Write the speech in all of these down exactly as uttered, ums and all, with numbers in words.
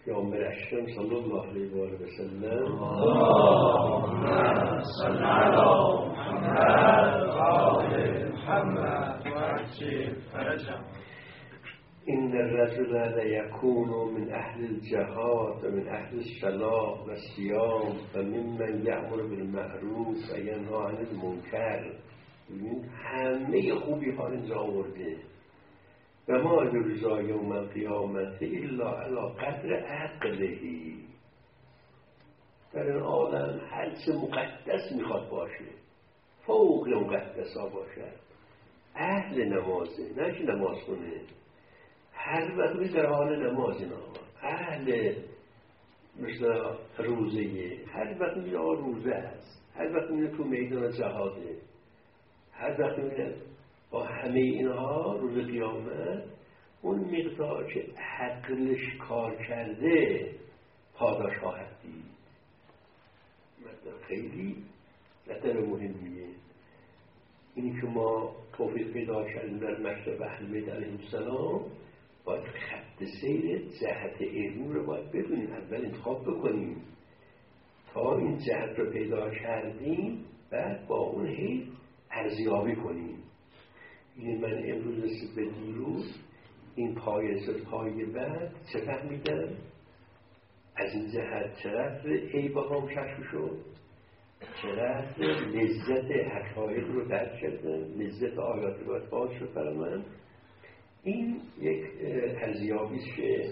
پیامبر اکرم صلی الله علیه و آله و سلم اللهم صل علی محمد و آل محمد و عجل فرجهم. این الرجل لیکون من اهل الجهاد و من اهل الصلاة و الصیام و ممن یأمر بالمعروف و ینهی عن المنکر. همه خوبی ها اینجا آورده. و ما یجزی یوم القیامت الا علی قدر عقلهی. در این عالم هر چه مقدس میخواد باشه فوق مقدس ها باشد. اهل نمازه، نه که نماز کنه هر وقت در حال نماز، اینا اهل مثل روزه، هر وقت میگه روزه هست، هر وقت میگه تو میدان جهاده، هر وقت میگه با همه اینها روز قیامت اون مقدار که عقلش کار کرده پاداش خواهد دید. مثلا خیلی مطلب مهمیه اینی که ما توفیق پیدا کردیم در مکتب اهل بیت علیهم السلام، باید خط سیر جهت علم رو باید بدونیم، اول انتخاب بکنیم تا این جهت رو پیدا کردیم بعد با اون هی ارزیابی کنیم. این من امروز رسید به دیروز این پایه پایه بعد چه فهمیدم از این جهت چقدر عیبه هام کشف شد، چقدر لذت حقایق رو درک کردم، لذت آیات رو باید باز شد برای من. این یک ارزیابیست که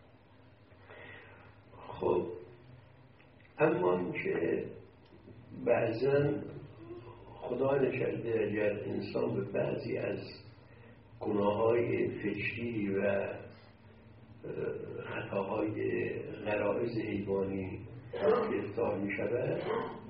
خب اما که بعضا خدا نکرده اگر انسان به بعضی از گناههای فکری و خطاهای غرایز حیوانی گرفتار می شود،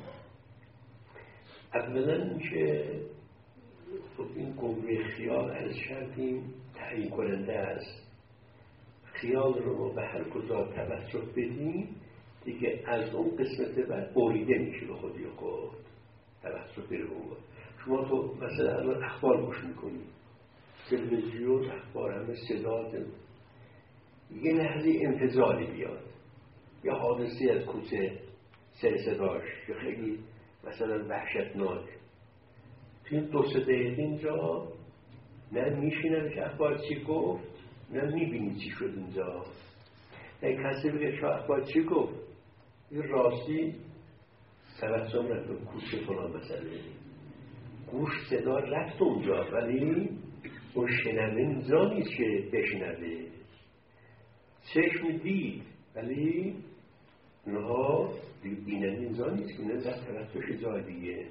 اولا که خب این قوه خیال از کردیم تعیین کننده است. خیال رو ما به هر کجا توسط بدیم دیگه از اون قسمت بعد بریده میشه به خودی خود توسط بره اون. شما تو مثلا الان اخبار گوش میکنی، تلویزیون اخبار همه صدا، یه لحظه انفجاری بیاد، یه حادثی از کوچه سر صداش که خیلی مثلا وحشتناک، تو این دو سه دقیقه اینجا نه میشینم که اخبار چی گفت نه میبینی چی شد اینجا. نه کسی بگه شما اخبار چی گفت، این راستی توسم رفت به کوچه فلان مسئله، گوش صدا رفت اونجا ولی اون شنوه اینجا نیست که بشنوه، چشم دید ولی اونها بیننده اینجا نیست که نه توسطش جای دیگه.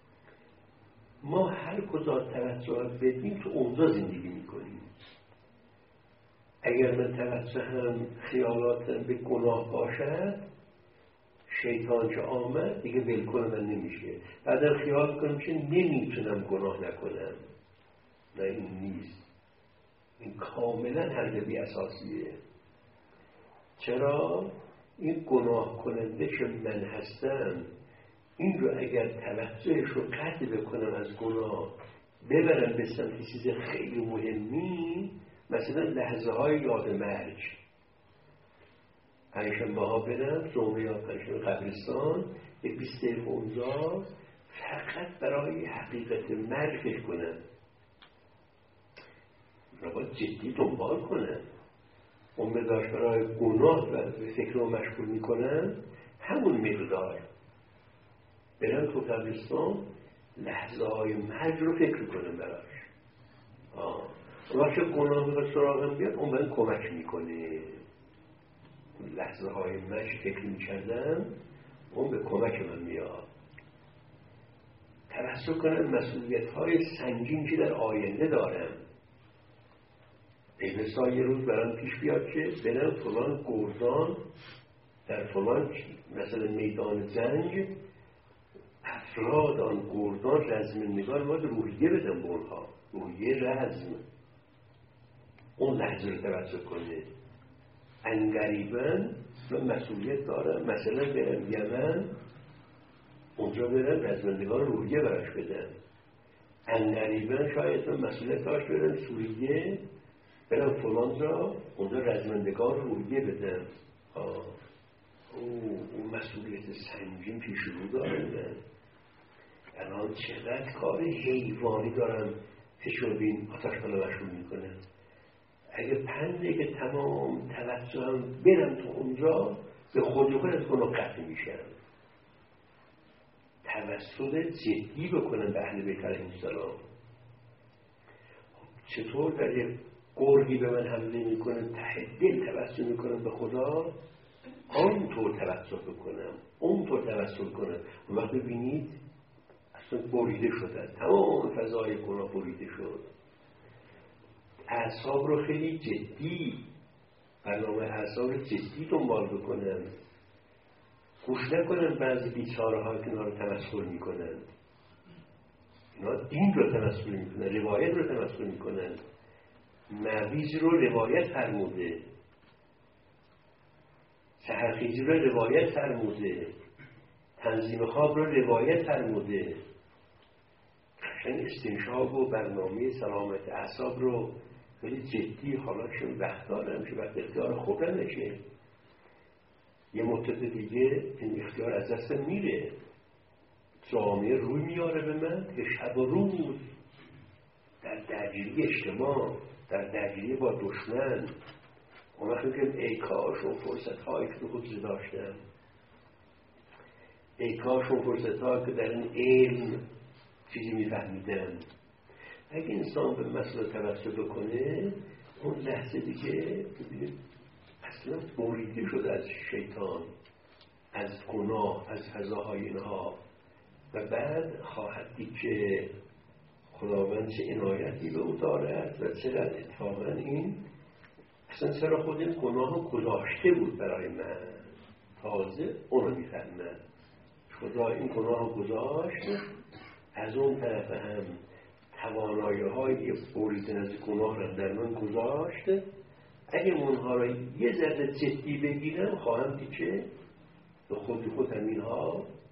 ما هر کجا توجه بدیم تو اونجا زندگی میکنیم. اگر من توجه هم خیالاتم به گناه باشد، شیطان که آمد دیگه ولکن من نمیشه، بعدم خیال کنم که نمیتونم گناه نکنم. نه این نیست، این کاملا حرکتی اساسیه. چرا؟ این گناه کننده که من هستم این رو اگر توجهش رو قطع بکنم از گناه ببرم به سمت چیز خیلی مهمی، مثلا لحظه های یاد مرگ، پنجشنبه ها برم جمعه یا پنجشنبه قبرستان یک بیست دقیقه اونجا فقط برای حقیقت مرگ فکر کنم، را باید جدی دنبال کنم. اون مقدار برای گناه و فکر رو مشغول میکنم، همون مقدار برم تو قبرستان لحظه های مرگ رو فکر کنم براش. راشه گناه رو سراغم بیاد اون من کمک میکنه. لحظه های مرگ فکر میکردم اون به کمک من میاد. توسط کنم مسئولیت های سنگین که در آینده دارم. این مثلا یه روز برام پیش بیاد که برم فلان گردان در فلان مثلا میدان جنگ افراد آن گردان رزمندگان باید روحیه بدن به اونها، روحیه رزم. اون لحظه رو توجه کنه. انقریبا من مسئولیت دارم مثلا برم یمن اونجا برم رزمندگان روحیه براش بدم. انقریبا شاید من مسئولیت داشت برم سوریه برم فلان جا اونجا رزمندگان روحیه بدم. او اون مسئولیت سنگین پیش رو دارن. الان چقدر کار حیوانی دارن فشار بین آتش بالا مشغول میکنن. اگه پنده که تمام توجهم برم تو اونجا به خود و خود از گناه قطع میشن. توسط جدی بکنن به اهل بیت علیهم السلام. چطور در یک گرگی به من حمله میکنه ته دل توسل میکنم به خدا، آنطور توسل بکنم، اونطور توسل کنم. و وقت ببینید اصلا بریده شدن، تمام فضای گناه بریده شد. اعصاب رو خیلی جدی، برنامه اعصاب رو جدی دنبال بکنن. گوش نکنن بعضی بیچاره ها که اینا رو تمثل میکنن. اینا دین رو تمثل میکنن، روایت رو تمثل میکنن. مریض رو روایت فرموده، سحرخیزی رو روایت فرموده، تنظیم خواب رو روایت فرموده. قشنگ استنشاق و برنامه سلامت اعصاب رو خیلی جدی. حالا چون وقت دارم که وقت اختیار خوردن نشه، یه مدت دیگه این اختیار از دست میره. جامعه روی میاره به من که شب و روز در درگیری اجتماع، در درگیری با دشمن. اون وقت میگم ای کاش اون فرصت هایی که خود داشتم، ای کاش اون فرصت هایی که در این علم چیزی میفهمیدم. اگه انسان به مسئله توسل بکنه، اون لحظه دیگه اصلا بریده شده از شیطان، از گناه، از فضاهای اینها. و بعد خواهد دید که خداوند چه عنایتی به او دارد و چقدر اتفاقا این اصلا چرا خود این گناه گذاشته بود برای من، تازه اونو میفهمم. خدا این گناه گذاشت، از اون طرف هم توانایی های بریدن از گناه را در من گذاشت. اگه اونها را یه ذره جدی بگیرم، خواهم دید که به خود خود همین ها